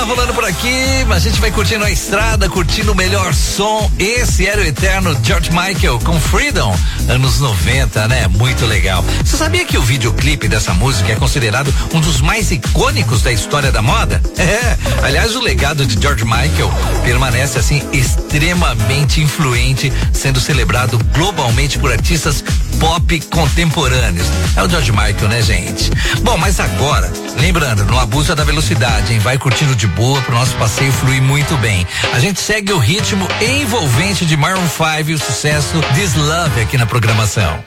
rolando por aqui, a gente vai curtindo a estrada, curtindo o melhor som. Esse era o eterno George Michael com Freedom, anos 90, né? Muito legal. Você sabia que o videoclipe dessa música é considerado um dos mais icônicos da história da moda? Aliás, o legado de George Michael permanece assim extremamente influente, sendo celebrado globalmente por artistas pop contemporâneos. É o George Michael, né, gente? Bom, mas agora, lembrando, não abusa da velocidade, hein? Vai curtindo de boa pro nosso passeio fluir muito bem. A gente segue o ritmo envolvente de Maroon 5 e o sucesso This Love aqui na programação.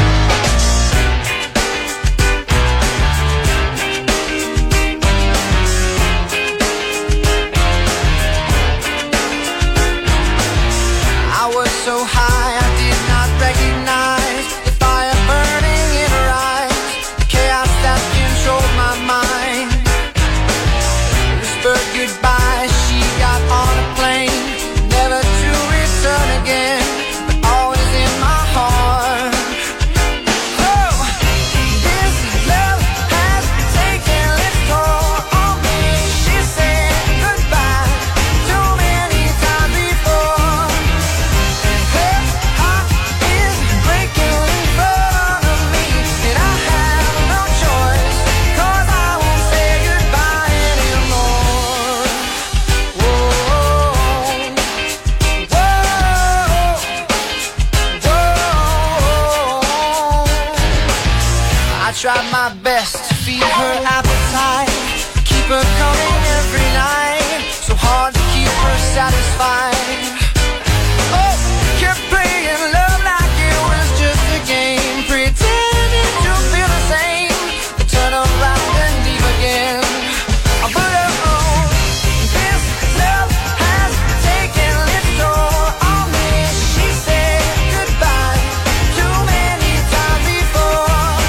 Tried my best to feed her appetite, keep her coming every night, so hard to keep her satisfied. Oh, kept playing love like it was just a game, pretending to feel the same, then turn around and leave again. But oh, this love has taken its toll on me. She said goodbye too many times before.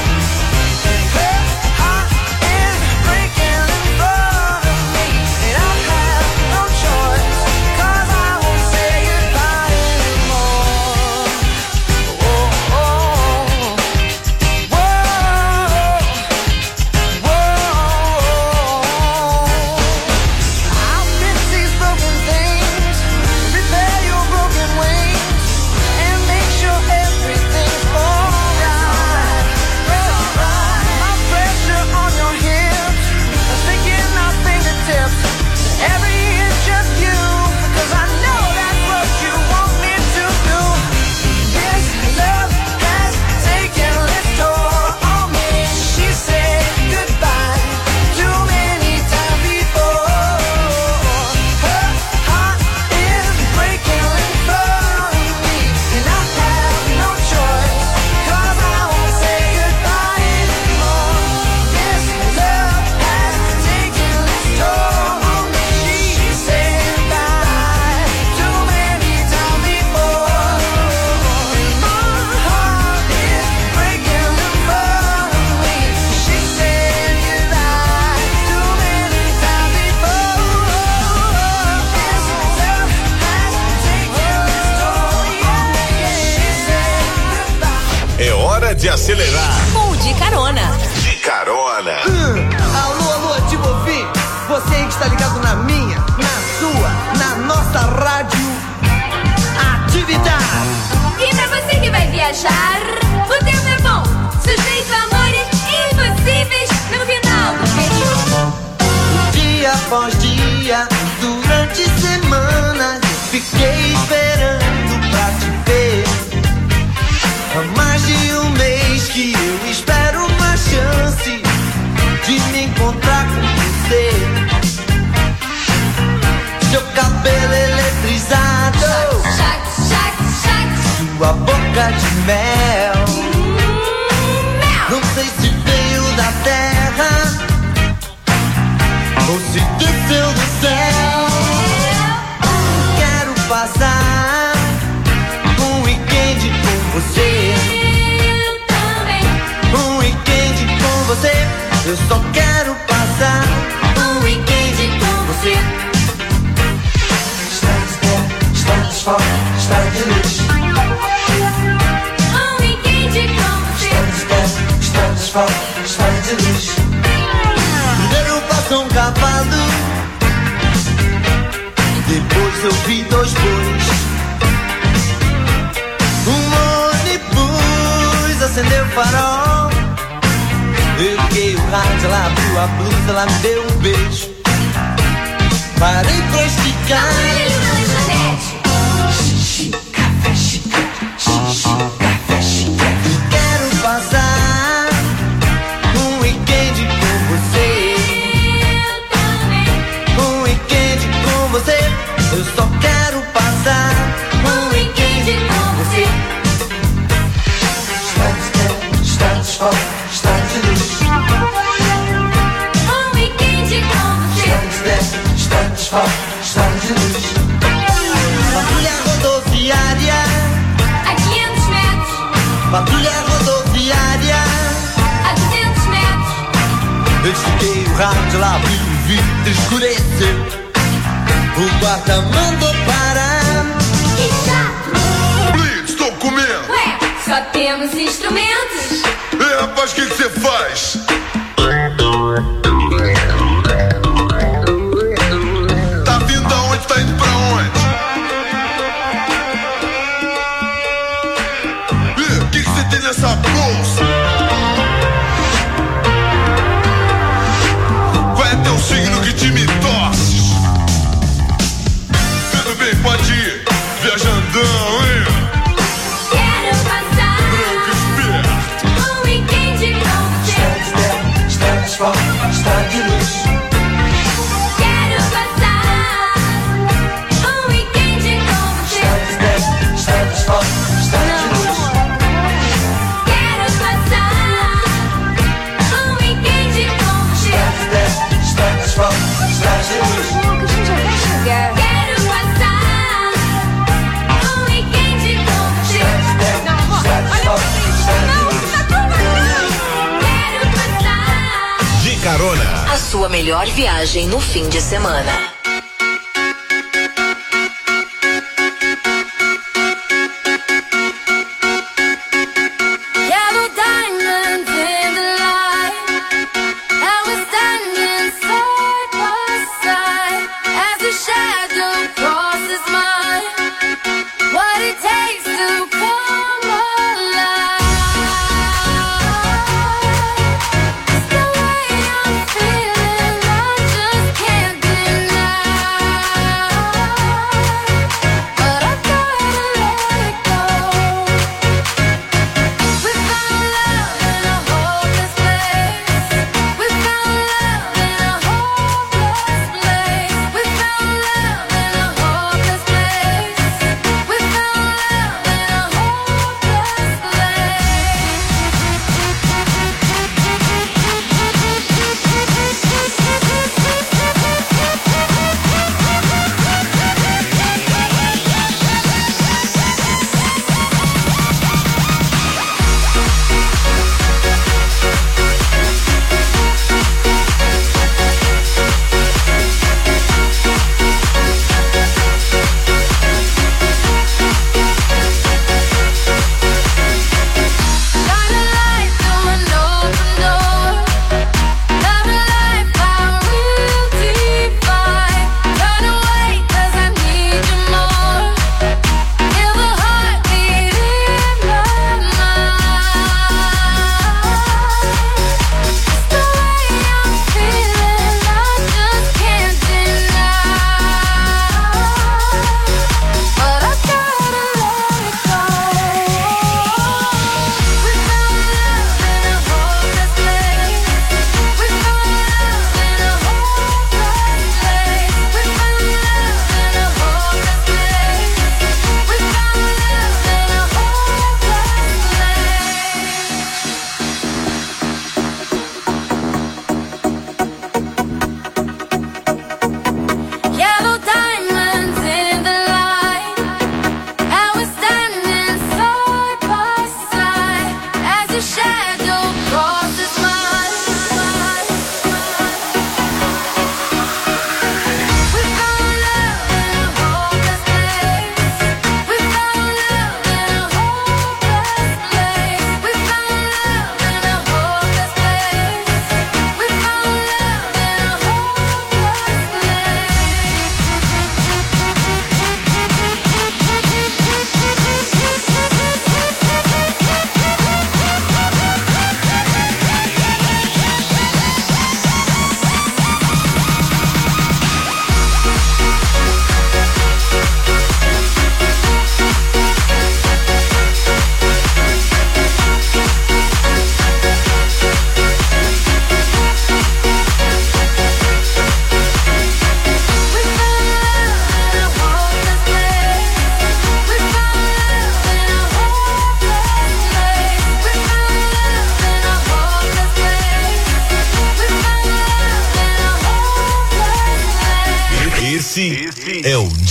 De acelerar. Ou de carona. De carona. Alô, alô, Ativo Fim. Você aí que está ligado na minha, na sua, na nossa rádio Atividade. E pra você que vai viajar, o tempo é bom. Sujeito a amores impossíveis no final do mês. Dia após dia, durante semanas, fiquei esperando pra te ver. Há mais de um mês que eu espero uma chance de me encontrar com você. Seu cabelo eletrizado, sua boca de mel. Não sei se veio da terra ou se desceu do céu. Quero passar um weekend com você. Um weekend com você. Eu só quero passar um weekend com você. Estamos fora, está de luz. Um weekend com você. Estamos fora, está de luz. Primeiro passa um cavalo acendeu o farol. Eu liguei o rádio, ela abriu a blusa, ela me deu um beijo. Parei pra esticar. Xixi, café, chiclete. Xixi, café, chiclete. Quero passar um weekend com você. Um weekend com você. Eu só quero passar um weekend com você. Estamos fora, estamos de luz. Um weekend com você. Estamos fora, estamos de luz. Patrulha rodoviária A 500 metros, Patrulha rodoviária. a 200 metros. Eu desliguei o rádio, lá abriu o vidro, escureceu. O guarda mandou parar. Que chato. Blitz, tô comendo. Ué, só temos instrumentos. Rapaz, o que você faz? Tá vindo aonde? Tá indo pra onde? O que você tem nessa bolsa? Qual é teu signo, que time torces? Tudo bem, pode ir. Viajandão, hein? Quero passar Branco esperto. um weekend com você. Estamos fora, está de luz. Quero passar um weekend com você. Estamos fora, está de luz. Quero passar um weekend com você. Estamos fora, está de luz. Quero passar um weekend com você. Quero passar. De carona. A sua melhor viagem no fim de semana. Yellow diamonds in the light, and we're standing side by side as the shadow crosses mine. What it takes to come alive. It's the way I'm feeling, I just can't deny.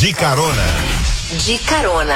De Carona. De Carona.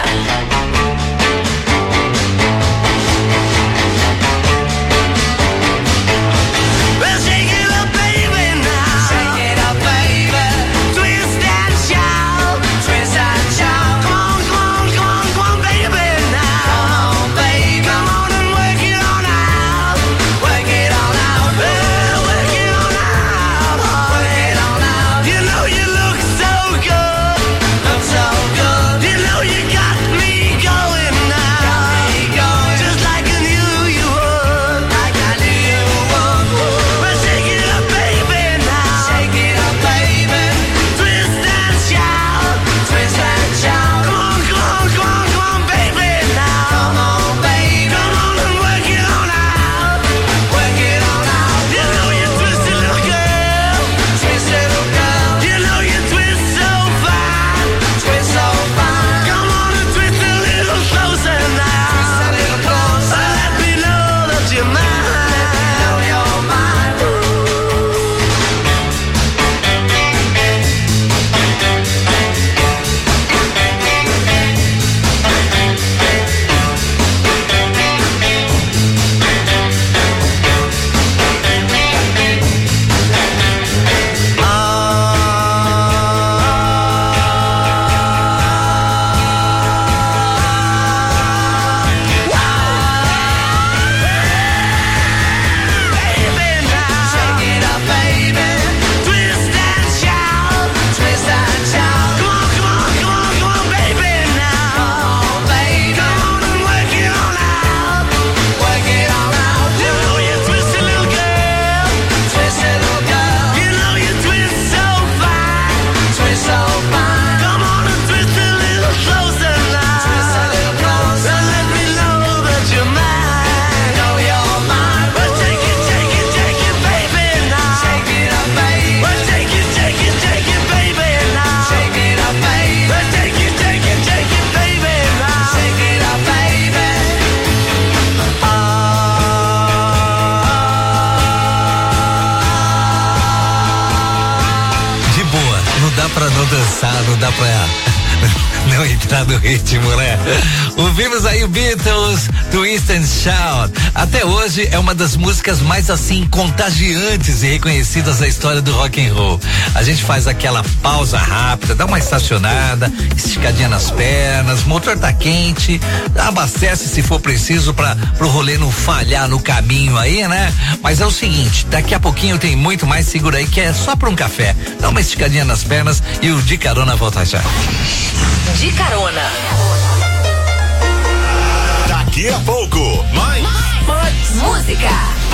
Não dá pra não entrar no ritmo, né? Ouvimos aí o Beatles, Twist and Shout. Até hoje é uma das músicas mais assim contagiantes e reconhecidas da história do rock and roll. A gente faz aquela pausa rápida, dá uma estacionada, esticadinha nas pernas, motor tá quente, abastece se for preciso pro rolê não falhar no caminho aí, né? Mas é o seguinte, daqui a pouquinho tem muito mais, segura aí que é só pra um café. Dá uma esticadinha nas pernas e o De Carona volta já. De Carona. Daqui a pouco, mais música.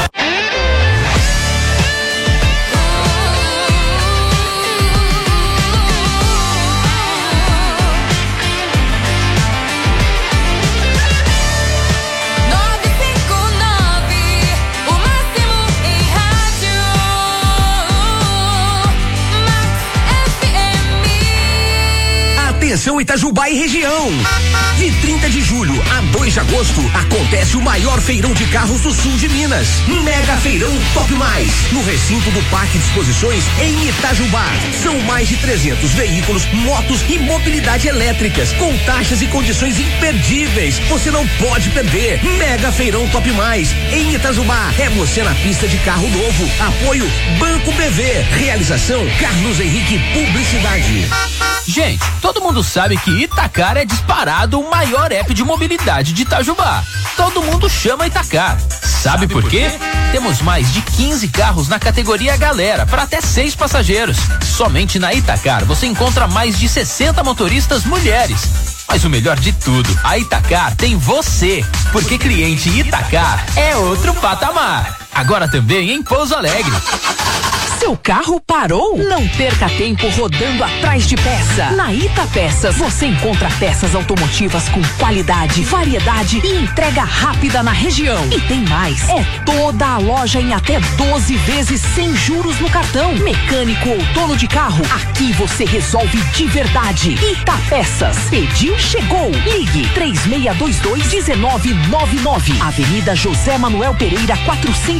Atenção Itajubá e região. De 30 de julho a 2 de agosto acontece o maior feirão de carros do sul de Minas. Mega Feirão Top Mais, no recinto do Parque de Exposições em Itajubá. São mais de 300 veículos, motos e mobilidade elétricas, com taxas e condições imperdíveis. Você não pode perder. Mega Feirão Top Mais em Itajubá. É você na pista de carro novo. Apoio Banco BV. Realização Carlos Henrique Publicidade. Gente, todo mundo sabe que Itacar é disparado o maior app de mobilidade de Itajubá. Todo mundo chama Itacar. Sabe por quê? Temos mais de 15 carros na categoria Galera para até 6 passageiros. Somente na Itacar você encontra mais de 60 motoristas mulheres. Mas o melhor de tudo, a Itacar tem você, porque cliente Itacar é outro patamar. Agora também em Pouso Alegre. Seu carro parou? Não perca tempo rodando atrás de peça. Na Ita Peças você encontra peças automotivas com qualidade, variedade e entrega rápida na região. E tem mais, é toda a loja em até 12 vezes sem juros no cartão. Mecânico ou dono de carro, aqui você resolve de verdade. Ita Peças, pediu, chegou. Ligue 3622-1999. Avenida José Manuel Pereira 400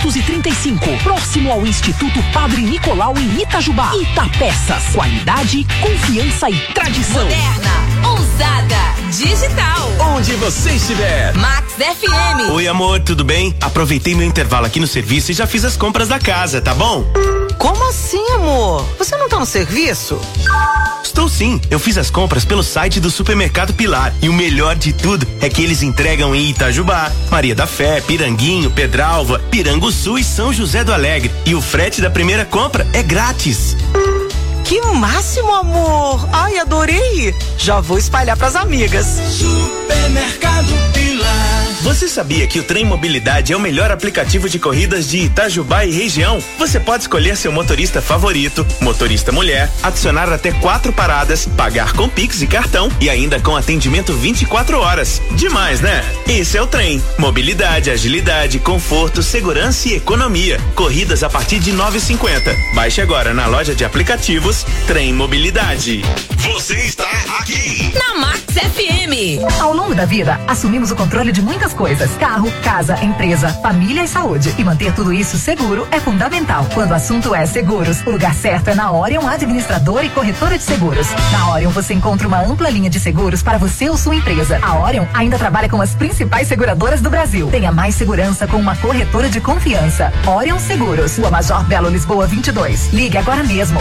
235, próximo ao Instituto Padre Nicolau em Itajubá. Itapeças, qualidade, confiança e tradição. Moderna, ousada, digital. Onde você estiver. Max FM. Oi, amor, tudo bem? Aproveitei meu intervalo aqui no serviço e já fiz as compras da casa, tá bom? Como assim, amor? Você não tá no serviço? Estou sim, eu fiz as compras pelo site do Supermercado Pilar e o melhor de tudo é que eles entregam em Itajubá, Maria da Fé, Piranguinho, Pedralva, Piranguçu e São José do Alegre, e o frete da primeira compra é grátis. Que máximo, amor! Ai, adorei! Já vou espalhar pras amigas. Supermercado Pilar. Você sabia que o Trem Mobilidade é o melhor aplicativo de corridas de Itajubá e região? Você pode escolher seu motorista favorito, motorista mulher, adicionar até 4 paradas, pagar com Pix e cartão e ainda com atendimento 24 horas. Demais, né? Esse é o Trem. Mobilidade, agilidade, conforto, segurança e economia. Corridas a partir de 9,50. Baixe agora na loja de aplicativos Trem Mobilidade. Você está aqui na Max FM. Ao longo da vida, assumimos o controle de muitas coisas: carro, casa, empresa, família e saúde. E manter tudo isso seguro é fundamental. Quando o assunto é seguros, o lugar certo é na Orion Administradora e Corretora de Seguros. Na Orion você encontra uma ampla linha de seguros para você ou sua empresa. A Orion ainda trabalha com as principais seguradoras do Brasil. Tenha mais segurança com uma corretora de confiança. Orion Seguros, Rua Major Belo Lisboa 22. Ligue agora mesmo,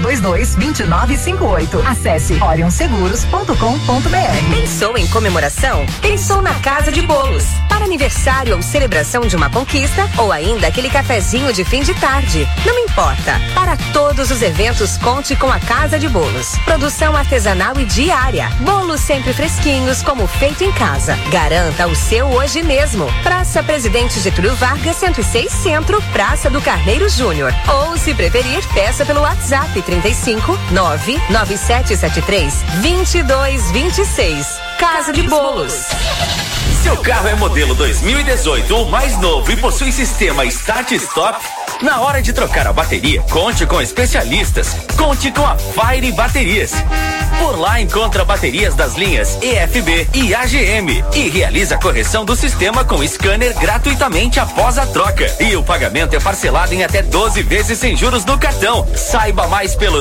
3622-2958. Acesse orionseguros.com.br. Pensou em comemoração? Pensou na Casa de Bolos. Para aniversário ou celebração de uma conquista, ou ainda aquele cafezinho de fim de tarde. Não importa. Para todos os eventos, conte com a Casa de Bolos. Produção artesanal e diária. Bolos sempre fresquinhos, como feito em casa. Garanta o seu hoje mesmo. Praça Presidente Getúlio Vargas, 106 Centro, Praça do Carneiro Júnior. Ou, se preferir, peça pelo WhatsApp 35 99773 2226. Casa de Bolos. Seu carro é modelo 2018 ou mais novo e possui sistema Start Stop? Na hora de trocar a bateria, conte com especialistas. Conte com a Fire Baterias. Por lá encontra baterias das linhas EFB e AGM e realiza a correção do sistema com scanner gratuitamente após a troca. E o pagamento é parcelado em até 12 vezes sem juros no cartão. Saiba mais pelo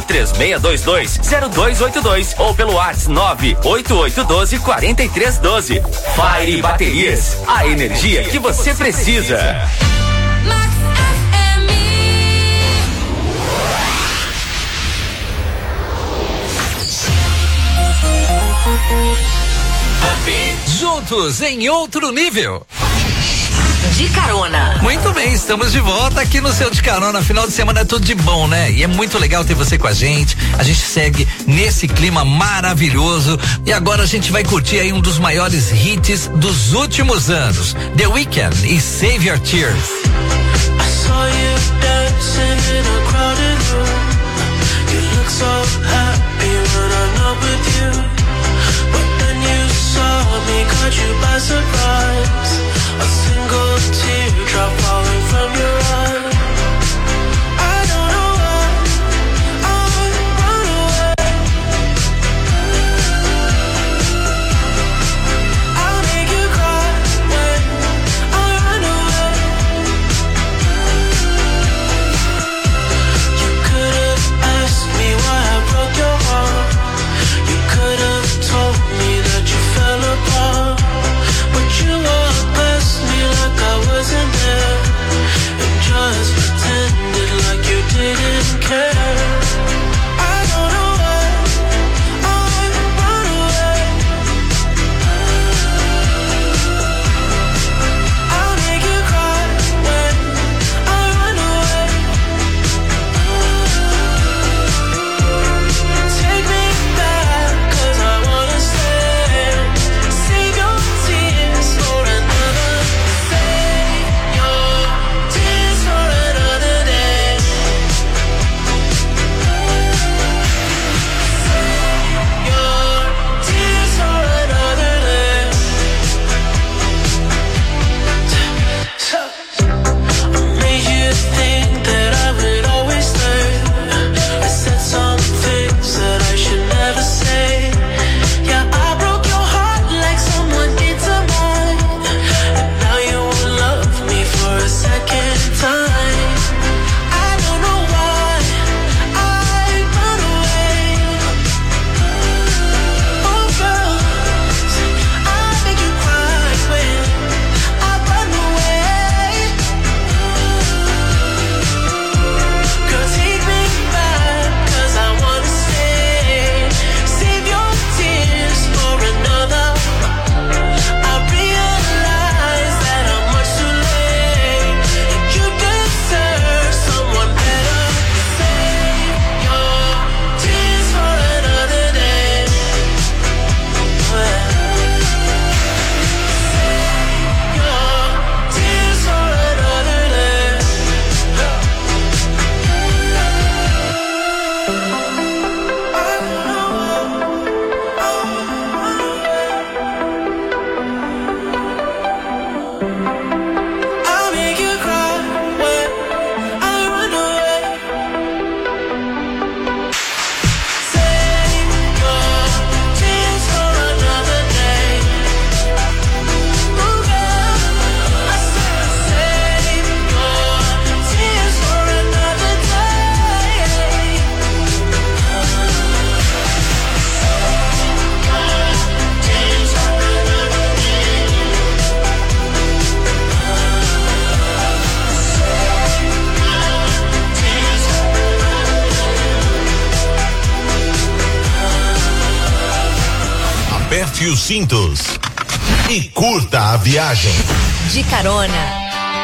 3622-0282 ou pelo WhatsApp 98812-4312. Fire Baterias, a energia que você precisa. Juntos em outro nível. De carona. Muito bem, estamos de volta aqui no seu De Carona. Final de semana é tudo de bom, né? E é muito legal ter você com a gente. A gente segue nesse clima maravilhoso. E agora a gente vai curtir aí um dos maiores hits dos últimos anos: The Weeknd e Save Your Tears. I saw you dancing in a crowded room. You look so happy when I'm not with you. But then you saw me, caught you by surprise. A single teardrop falling from your eye. I don't know why I run away. I'll make you cry when I run away. You could have asked me why I broke your heart. You could have told me that you fell apart. But you Aperte os cintos e curta a viagem. De Carona.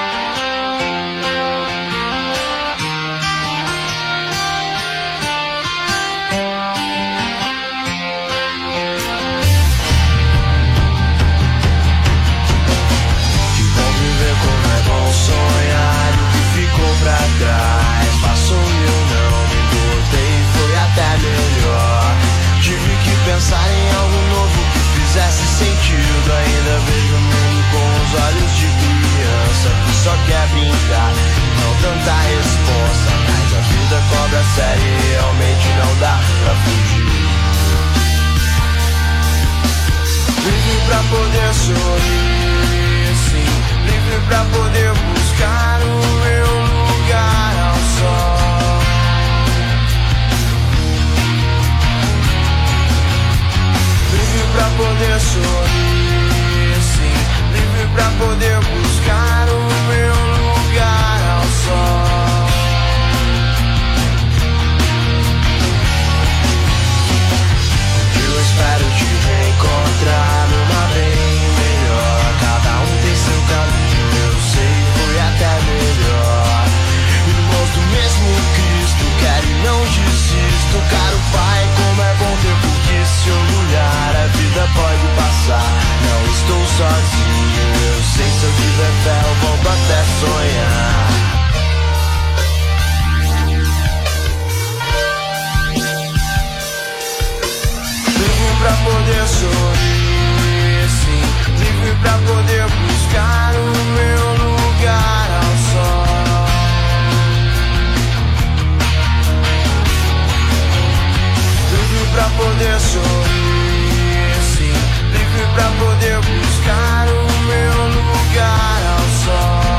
Sonhar o que ficou pra trás passou e eu não me importei, foi até melhor. Tive que pensar em algo novo que fizesse sentido. Ainda vejo o mundo com os olhos de criança que só quer brincar, não tanta resposta. Mas a vida cobra sério e realmente não dá pra fugir. Vive pra poder sorrir, sim. Livre pra poder buscar o meu lugar ao sol. Livre pra poder sorrir, sim. Livre pra poder buscar o meu lugar ao sol. Eu espero te reencontrar numa bem melhor. Cada um tem seu caminho, eu sei, foi até melhor. Irmãos do mesmo Cristo, quero e não desisto. Caro Pai, como é bom ter por que se orgulhar. A vida pode passar, não estou sozinho. Eu sei, se eu tiver fé eu volto até sonhar. Livre pra poder sorrir, sim. Livre pra poder buscar o meu lugar ao sol. Livre pra poder sorrir, sim. Livre pra poder buscar o meu lugar ao sol.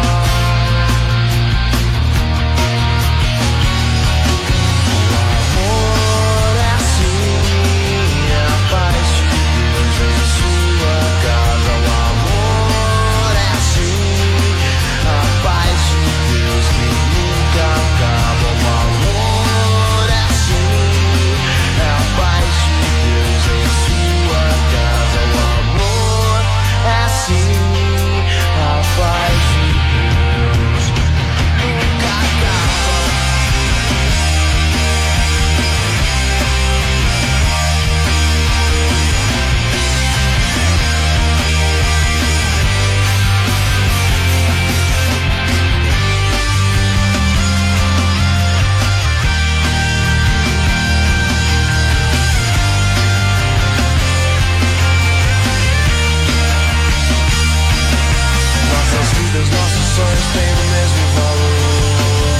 Nossos sonhos têm o mesmo valor.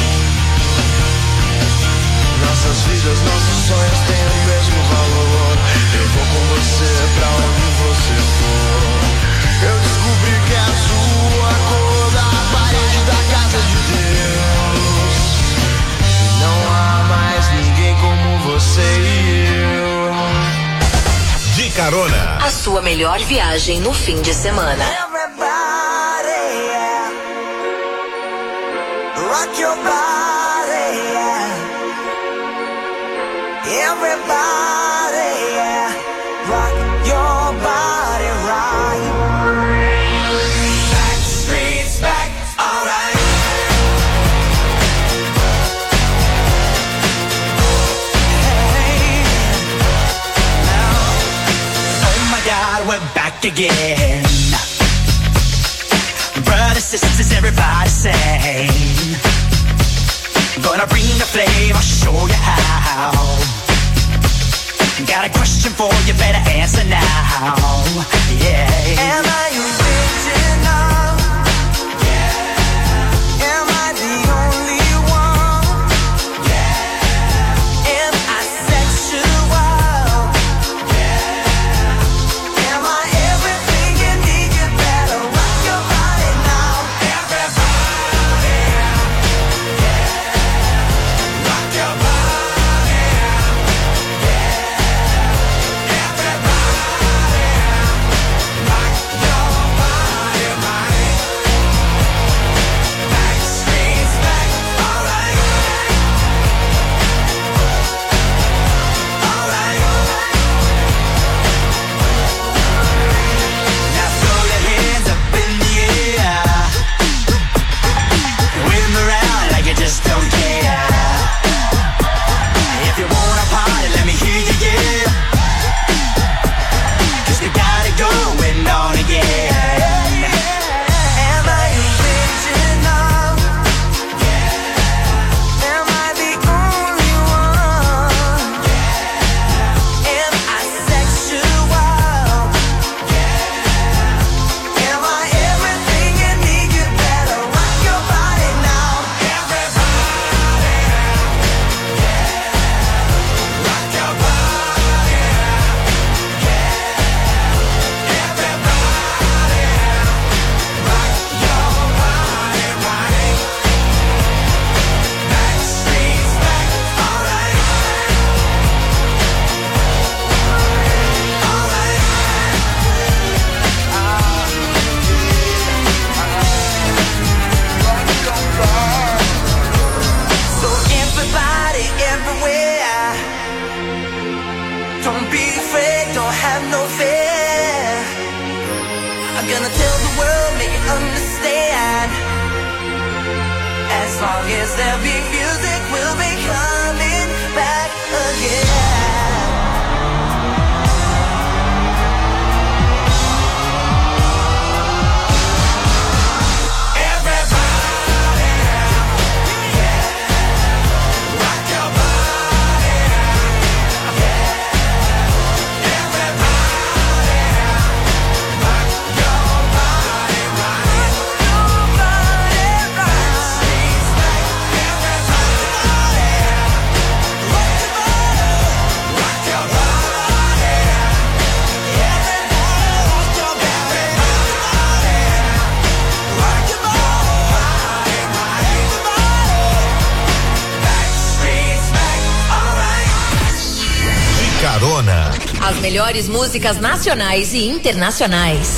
Nossas vidas, nossos sonhos têm o mesmo valor. Eu vou com você pra onde você for. Eu descobri que é a sua cor da parede da casa de Deus. Não há mais ninguém como você e eu. De Carona. A sua melhor viagem no fim de semana. Rock your body, yeah. Everybody, yeah. Rock your body right. Back streets back, alright. Hey, now, oh my God, we're back again. Brothers, sisters, everybody sing. Gonna bring the flame, I'll show you how. Got a question for you, better answer now. Yeah. Am I original? Yeah. Am I the only one? Yeah. Am I sexual? Yeah. Am I everything you need? You better rock your body now. Everybody, yeah. Rock your body, yeah. Everybody, rock I'm gonna tell the world, make it understand. As long as there be music, we'll be coming back again. Carona. As melhores músicas nacionais e internacionais.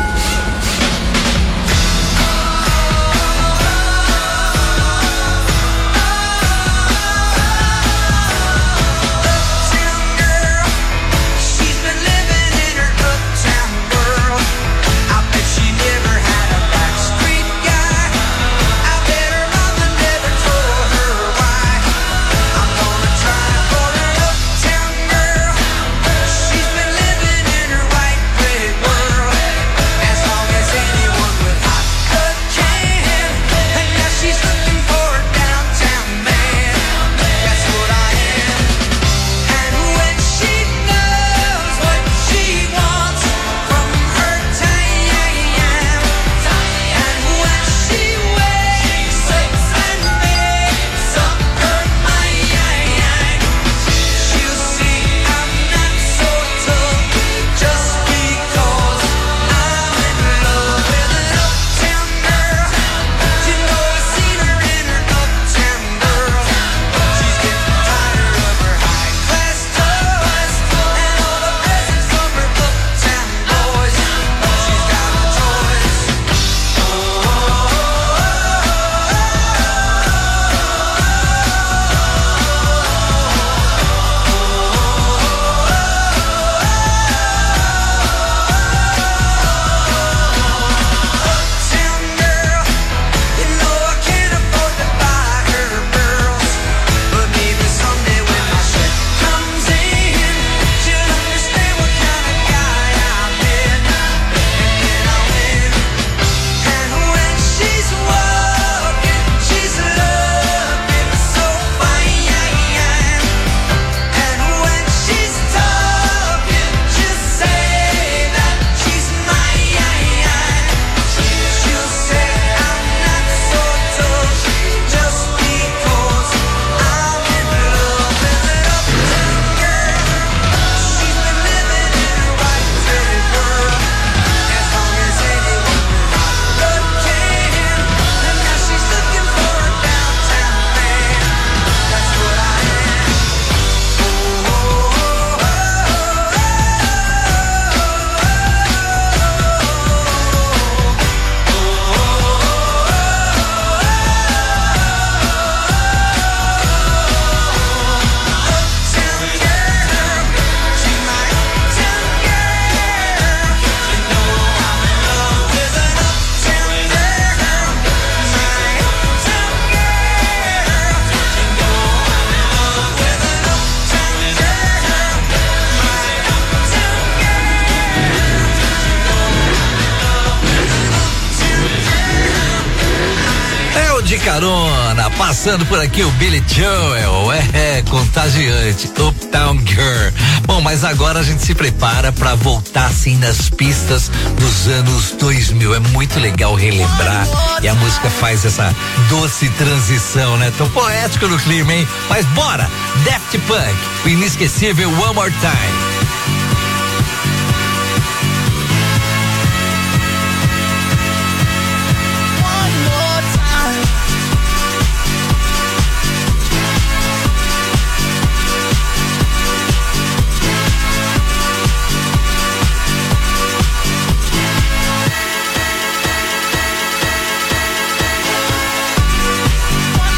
Carona, passando por aqui o Billy Joel, contagiante, Uptown Girl. Bom, mas agora a gente se prepara pra voltar assim nas pistas dos anos 2000, é muito legal relembrar e a música faz essa doce transição, né? Tão poético no clima, hein? Mas bora, Daft Punk, o inesquecível One More Time.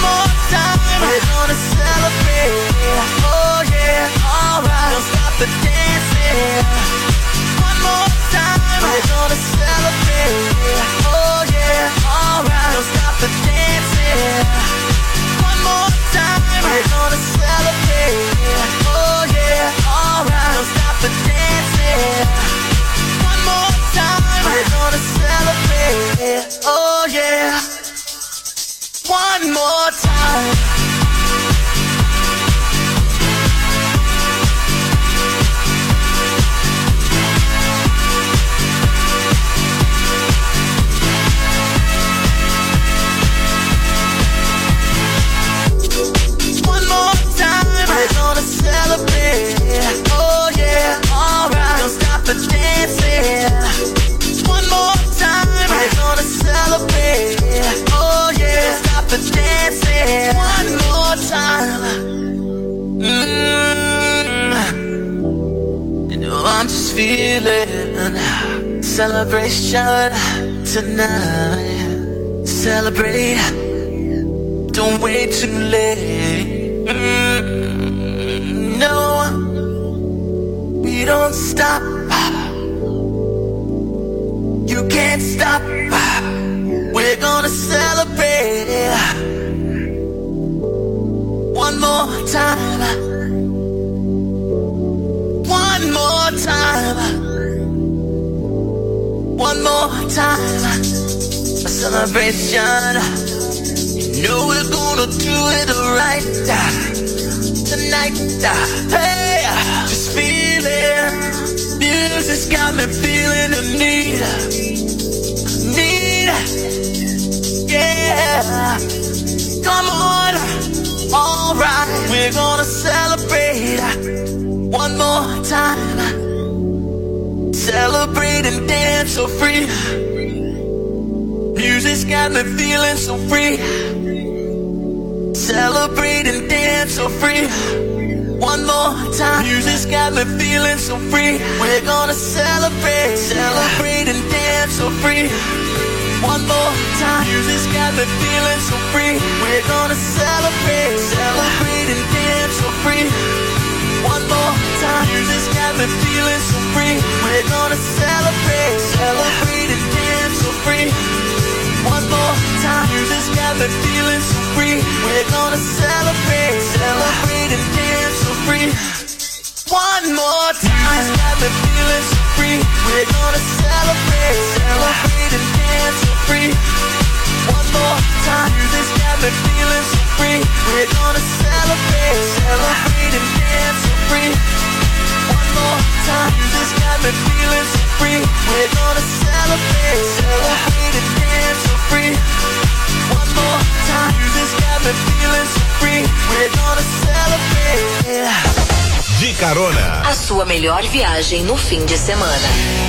The feeling. Celebration tonight. Celebrate. Don't wait too late. No, we don't stop. You can't stop. We're gonna celebrate. One more time. One more time. One more time. A celebration. You know we're gonna do it right tonight. Hey, just feel it. Music's got me feeling the need. Yeah. Come on. Alright, we're gonna celebrate one more time. Celebrate and dance so free. Music's got me feeling so free. Celebrate and dance so free. One more time. Music's got me feeling so free. We're gonna celebrate. Celebrate and dance so free. One more time. Music's got me feeling so free. We're gonna celebrate. Celebrate and dance so free. One more time. Music's got me feeling so free. We're gonna celebrate. Celebrate and dance so free. One more time. Music's got me feeling so free. We're gonna celebrate. Celebrate and dance so free. One more time. Music's got me feeling so free. We're gonna celebrate. Celebrate and dance so free. One more time. Music's got me feeling so free. We're gonna celebrate. Celebrate and dance so free. One more time. Music's got me feeling so free. We're gonna celebrate. Celebrate and dance so free. One more time. Music's got me feeling so free. We're gonna celebrate. De carona. A sua melhor viagem no fim de semana.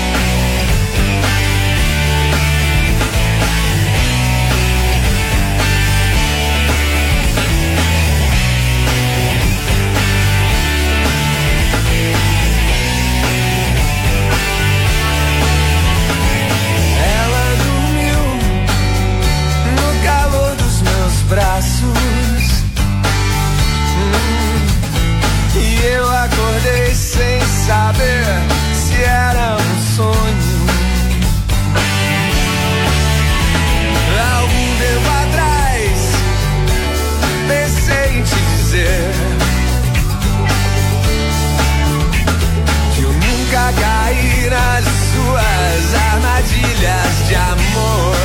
E eu acordei sem saber se era um sonho. Algum tempo atrás pensei em te dizer que eu nunca caí nas suas armadilhas de amor.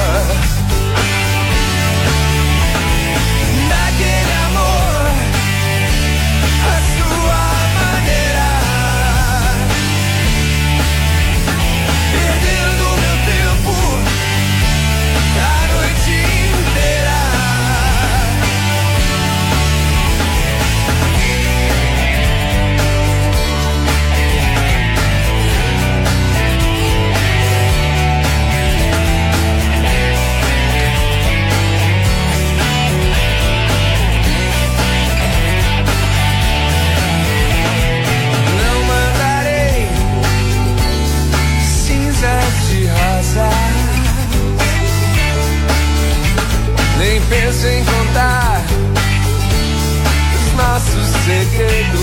Nem penso em contar os nossos segredos.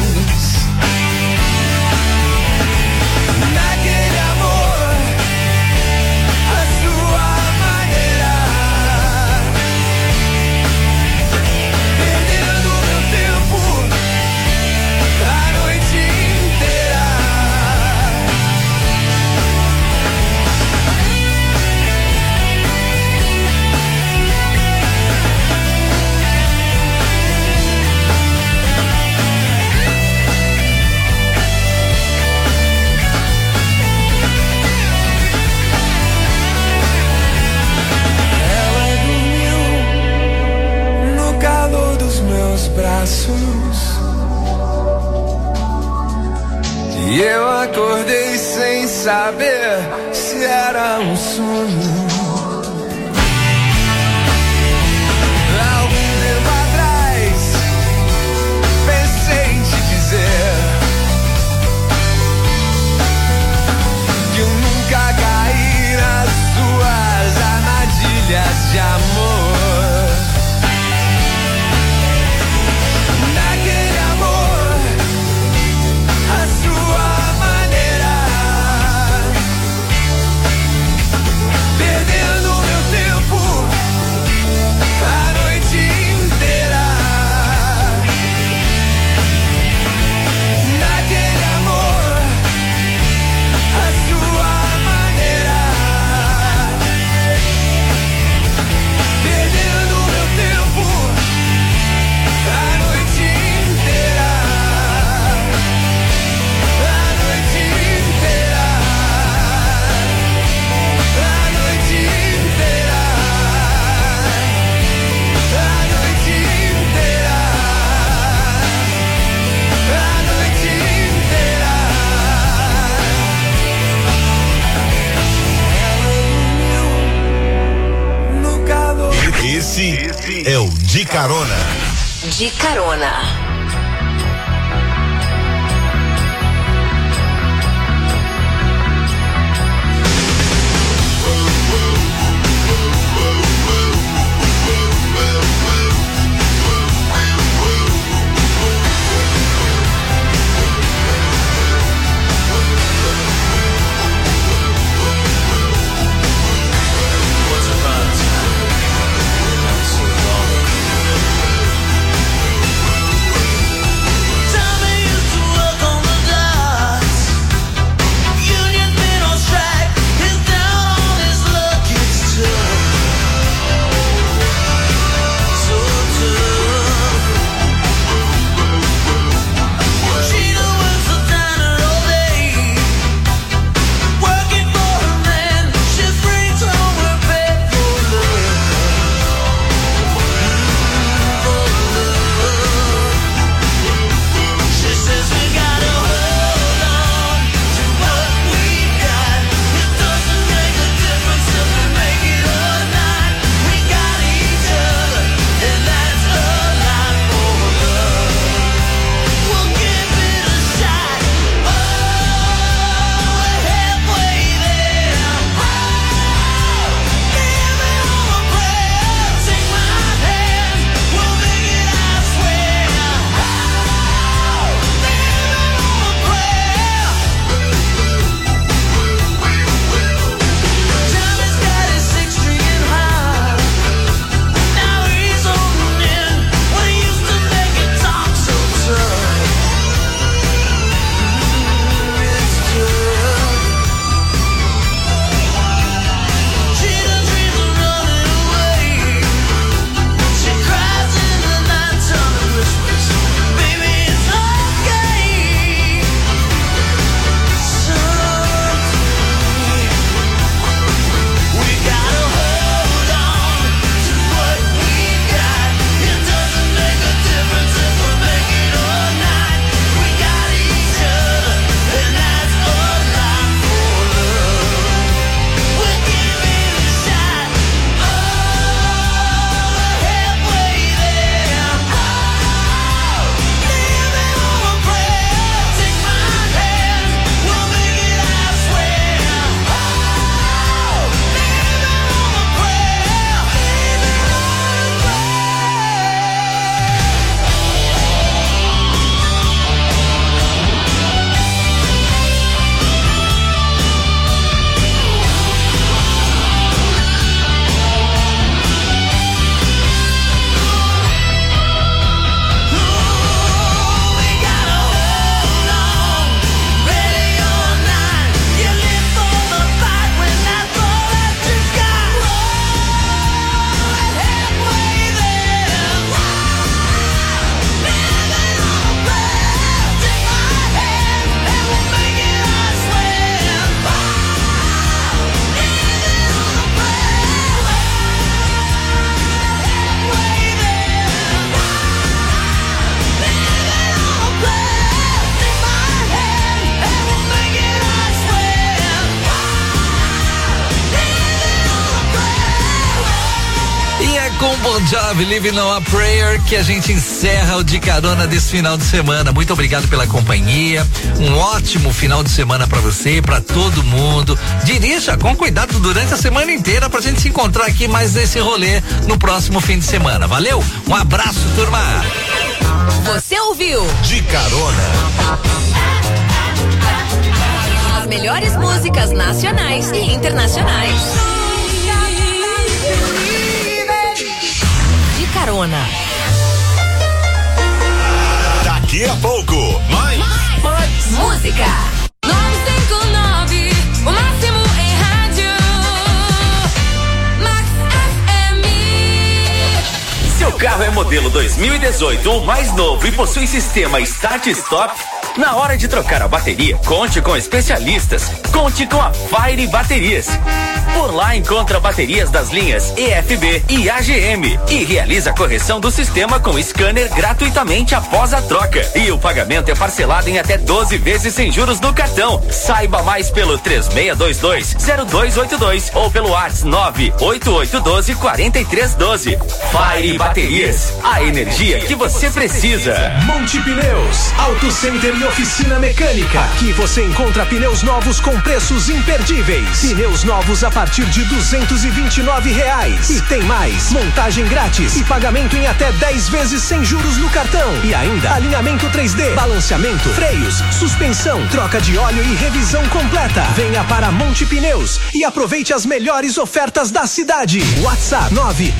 Naquele amor, a sua maneira, perdendo meu tempo a noite inteira. Braços, e eu acordei sem saber se era um sonho. Algum tempo atrás pensei em te dizer Esse é o De Carona. De Carona. Com Bon Jovi, Living on a Prayer, que a gente encerra o De Carona desse final de semana. Muito obrigado pela companhia. Um ótimo final de semana pra você e pra todo mundo. Dirija com cuidado durante a semana inteira pra gente se encontrar aqui mais nesse rolê no próximo fim de semana. Valeu? Um abraço, turma. Você ouviu? De Carona. As melhores músicas nacionais e internacionais. De Carona. Daqui a pouco, mais música. 959, o máximo em rádio. Max FM. Seu carro é modelo 2018 ou mais novo e possui sistema Start Stop? Na hora de trocar a bateria, conte com especialistas. Conte com a Fire Baterias. Por lá encontra baterias das linhas EFB e AGM e realiza a correção do sistema com scanner gratuitamente após a troca. E o pagamento é parcelado em até 12 vezes sem juros no cartão. Saiba mais pelo 3622-0282 ou pelo WhatsApp 98812-4312. Fire Baterias, a energia que você precisa. Monte Pneus, Auto Center e oficina mecânica. Aqui você encontra pneus novos com preços imperdíveis. Pneus novos a partir de R$229. E tem mais, montagem grátis e pagamento em até 10 vezes sem juros no cartão. E ainda alinhamento 3D, balanceamento, freios, suspensão, troca de óleo e revisão completa. Venha para Monte Pneus e aproveite as melhores ofertas da cidade. WhatsApp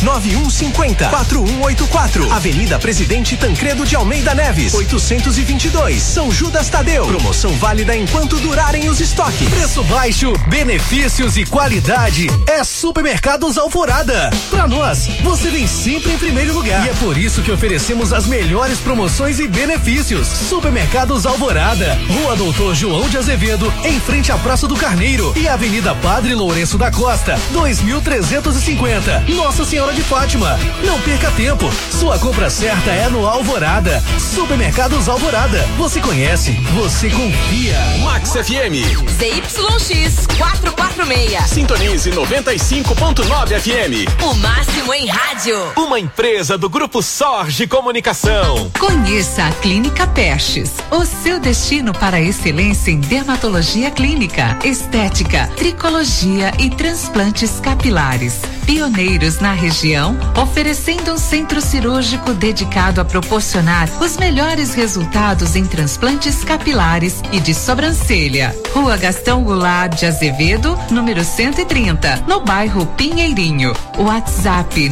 99150-4184. Avenida Presidente Tancredo de Almeida Neves, 822, São Judas Tadeu. Promoção válida enquanto durarem os estoques. Preço baixo, benefícios e qualidade é Supermercados Alvorada. Pra nós, você vem sempre em primeiro lugar. E é por isso que oferecemos as melhores promoções e benefícios. Supermercados Alvorada, Rua Doutor João de Azevedo, em frente à Praça do Carneiro, e Avenida Padre Lourenço da Costa, 2350, Nossa Senhora de Fátima. Não perca tempo, sua compra certa é no Alvorada. Supermercados Alvorada, você conhece, você confia. Max FM ZYX 446. Sintonize 95.9 FM. O máximo em rádio. Uma empresa do Grupo Sorge Comunicação. Conheça a Clínica Pestes, o seu destino para a excelência em dermatologia clínica, estética, tricologia e transplantes capilares. Pioneiros na região, oferecendo um centro cirúrgico dedicado a proporcionar os melhores resultados em transplantes capilares e de sobrancelha. Rua Gastão Goulart de Azevedo, número 130, no bairro Pinheirinho. WhatsApp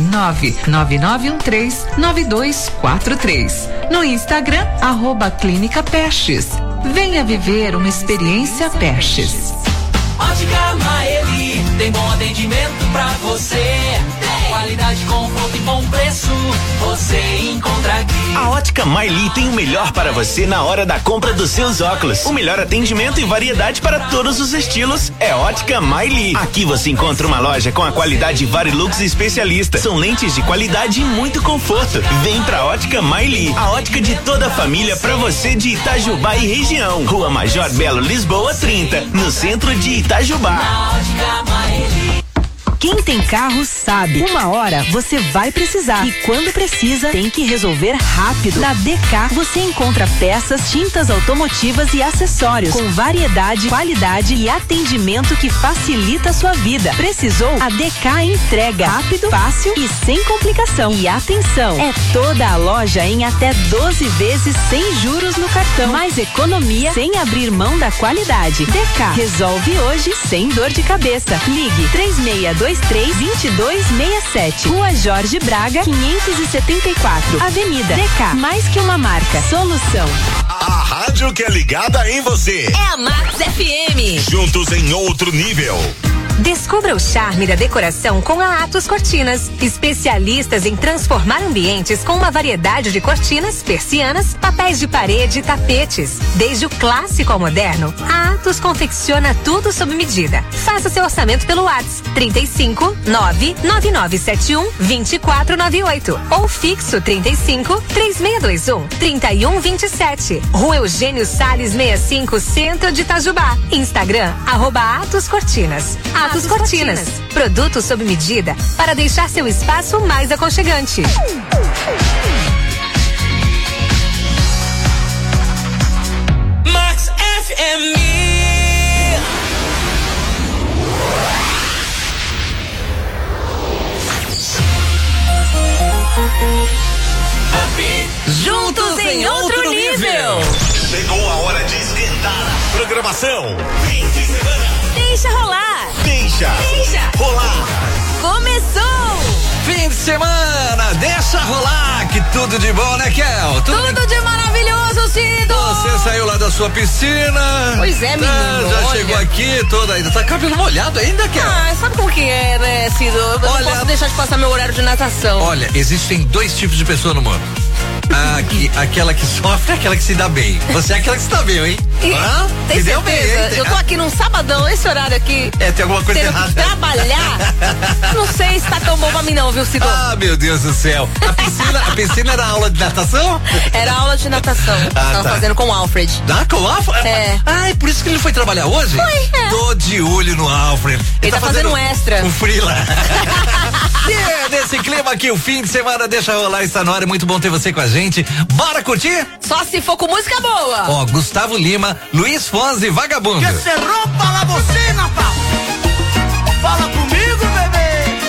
99913-9243. No Instagram, @Clínica Pestes. Venha viver uma experiência Pestes. Ótica Maeli, tem bom atendimento pra você. Qualidade, conforto e bom preço, você encontra aqui. A Ótica Maeli tem o melhor para você na hora da compra dos seus óculos. O melhor atendimento e variedade para todos os estilos é Ótica Maeli. Aqui você encontra uma loja com a qualidade Varilux especialista. São lentes de qualidade e muito conforto. Vem pra Ótica Maeli, a ótica de toda a família pra você de Itajubá e região. Rua Major Belo Lisboa 30, no centro de Itajubá. Na Ótica Maeli. Quem tem carro sabe, uma hora você vai precisar e quando precisa tem que resolver rápido. Na DK você encontra peças, tintas automotivas e acessórios com variedade, qualidade e atendimento que facilita a sua vida. Precisou? A DK entrega rápido, fácil e sem complicação. E atenção, é toda a loja em até 12 vezes sem juros no cartão. Mais economia sem abrir mão da qualidade. DK resolve hoje sem dor de cabeça. Ligue 3623-2267. Rua Jorge Braga, 574. Avenida DK. Mais que uma marca. Solução. A rádio que é ligada em você. É a Max FM. Juntos em outro nível. Descubra o charme da decoração com a Atos Cortinas, especialistas em transformar ambientes com uma variedade de cortinas, persianas, papéis de parede e tapetes. Desde o clássico ao moderno, a Atos confecciona tudo sob medida. Faça seu orçamento pelo WhatsApp 35 99971 2498 ou fixo 35 3621 3127. Rua Eugênio Salles 65, Centro de Itajubá. Instagram @Atos Cortinas. Atos Cortinas, produtos sob medida para deixar seu espaço mais aconchegante. Max FM. Juntos em outro nível. Chegou a hora de esquentar a programação. Fim de semana. Deixa rolar. Deixa rolar. Começou. Fim de semana, deixa rolar, que tudo de bom, né, Kel? Tudo de maravilhoso, Cido. Você saiu lá da sua piscina. Pois é, menino. Já chegou aqui toda ainda. Tá cabelo molhado ainda, Kel? Sabe como que é, né, Cido? Eu não posso deixar de passar meu horário de natação. Olha, existem dois tipos de pessoa no mundo. Aquela que sofre, aquela que se dá bem. Você é aquela que se dá bem, hein? Tem certeza? Eu tô aqui num sabadão, esse horário aqui. Tem alguma coisa errada. Que trabalhar. Não sei se tá tão bom pra mim não, viu, Cido? Meu Deus do céu. A piscina era aula de natação? Era aula de natação. Tava fazendo com o Alfred. Com o Alfred? É por isso que ele foi trabalhar hoje? Foi, Tô de olho no Alfred. Ele tá fazendo um extra. Um freela. Nesse clima aqui, o fim de semana deixa rolar, está na hora, é muito bom ter você com a gente. Bora curtir? Só se for com música boa. Gustavo Lima, Luiz Fonsi, Vagabundo. Que cerrou para você, Natal. Fala comigo, bebê.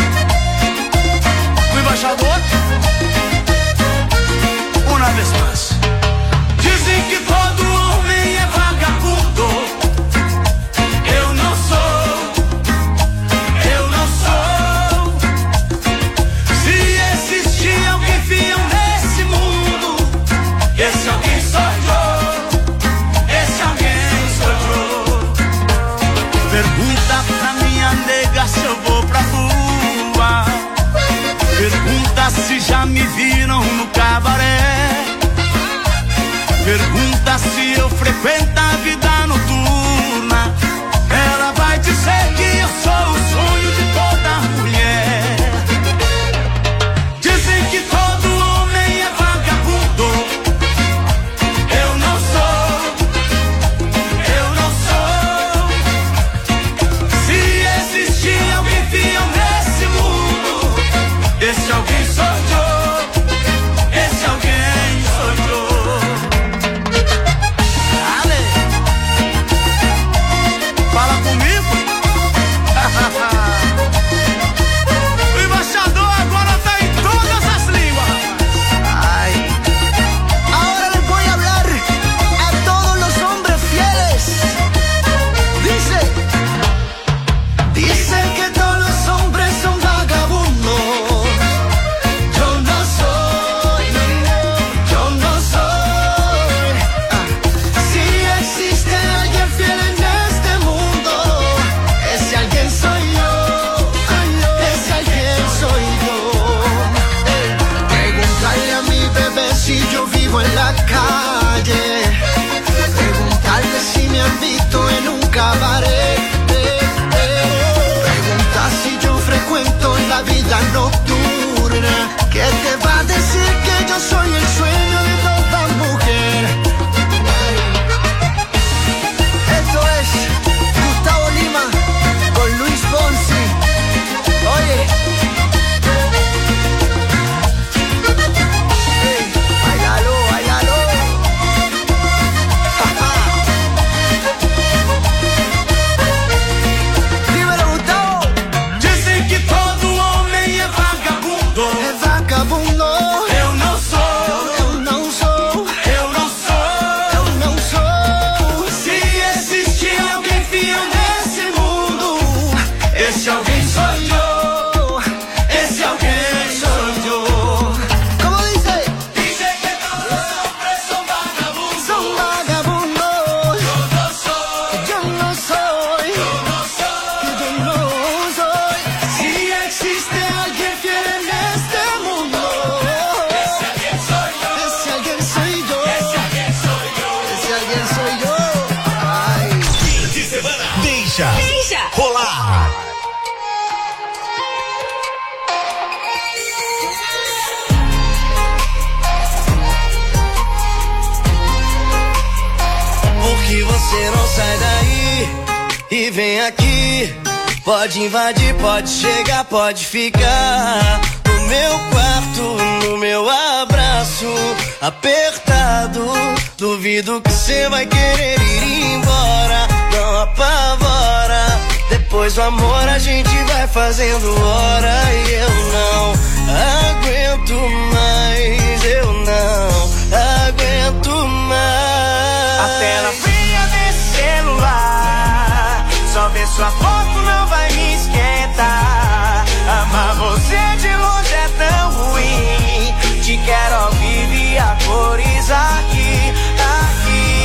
O embaixador. Uma vez mais. Dizem que todo homem é vagabundo. Eu não sou. Eu não sou. Se existir alguém fiel nesse mundo, esse alguém sou eu. Esse alguém sou eu. Pergunta pra minha nega se eu vou pra rua. Pergunta se já me viram no cabaré. Pergunta se eu frequento a vida noturna. Ela vai dizer que eu sou o sonho de toda mulher. Dizem que todo homem é vagabundo. Eu não sou. Eu não sou. Se existir alguém fiel nesse mundo, esse alguém sou eu. Esse alguém sou eu. Fala comigo. O embaixador agora tá em todas as línguas. Ay. Ahora les voy a hablar a todos los hombres fieles. Dicen que todos los hombres son vagabundos. Yo no soy. Yo no soy. Si existe alguien fiel en este mundo, ese alguien soy yo. Ese alguien soy yo. Preguntarle a mi bebé si yo vivo en la calle. Preguntarle si me han visto en un cabaret. Pregunta si yo frecuento la vida nocturna. ¿Qué te va a decir que yo soy el sueño de toda mujer? Esto es Gustavo Lima con Luis Fonsi. Oye. Hey, bailalo, bailalo. Dímelo, Gustavo. Dicen que todo homem é vagabundo. É vagabundo. Eu não sou. Eu não sou. Eu não sou. Eu não sou. Se existir alguém fiel nesse mundo, esse alguém sou eu. Esse alguém sou eu. Como dice? Dice que todos los hombres son vagabundos. Son vagabundos. Yo no soy. Yo no soy. Yo no soy. Yo no soy. Si existe alguien fiel en este mundo, ese alguien soy yo. Ese alguien soy yo. Ese alguien soy yo. Ese alguien soy yo. Ay. Fim de semana. Deixa rolar. Por que você não sai daí e vem aqui? Pode invadir, pode chegar, pode ficar no meu quarto, no meu abraço apertado. Duvido que você vai querer ir embora. Não apavora. Depois do amor a gente vai fazendo hora e eu não aguento mais. Eu não aguento mais. A tela fria desse celular, só ver sua foto não vai me esquentar. Amar você de longe é tão ruim. Te quero ao vivo e a cores aqui, aqui.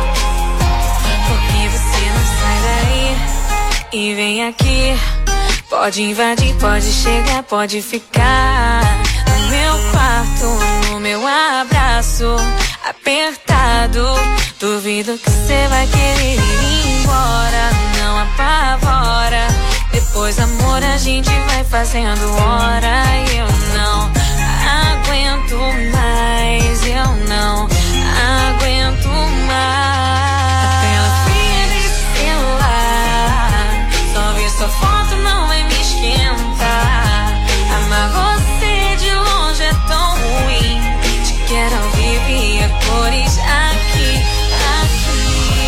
Por que você não sai daí e vem aqui? Pode invadir, pode chegar, pode ficar no meu quarto, no meu abraço apertado. Duvido que cê vai querer ir embora, não apavora. Depois, amor, a gente vai fazendo hora. E eu não aguento mais, eu não aguento mais. A tela fria desse celular, só ver sua foto não vai me esquentar. Amar você de longe é tão ruim, te quero ao vivo e a cores aqui, aqui.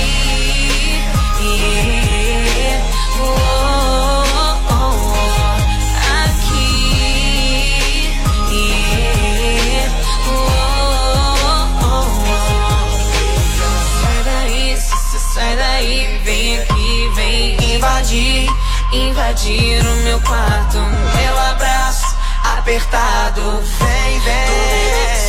Yeah. Oh, oh, oh. Aqui. Yeah. Oh, oh, oh. Sai daí, sai daí, vem aqui, vem invadir, invadir o meu quarto, meu abraço apertado. Vem, vem.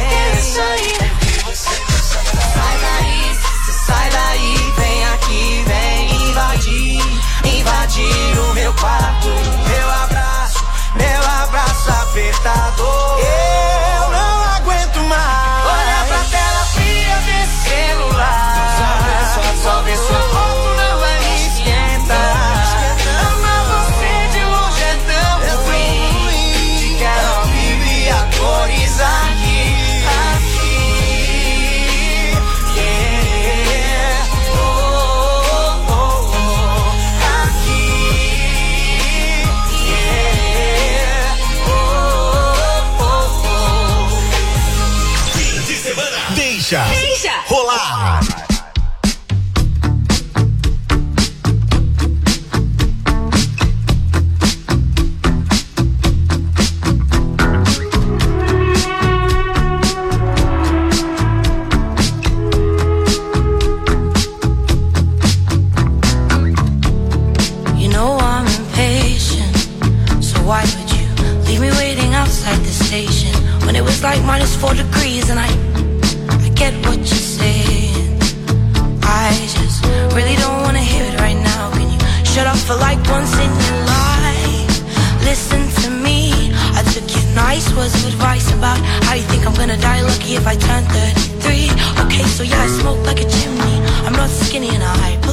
Sai daí, vem aqui, vem invadir, invadir o meu quarto, meu abraço apertado. Eu não aguento mais. Olha pra tela fria desse celular, só ver sua foto não vai me esquentar. Amar você de longe é tão ruim, te quero ao vivo e a cores aqui, aqui. Yeah. Oh, oh, oh. Aqui. Yeah. Oh, oh, oh. Fim de semana. Deixa rolar. You know I'm impatient, so why would you leave me waiting outside the station when it was like -4 degrees and I get what you're saying. I just really don't wanna hear it right now. Can you shut up for like once in your life? Listen to me, I took your nice words of advice about how you think I'm gonna die lucky if I turn 33. Okay, so yeah, I smoke like a chimney, I'm not skinny and I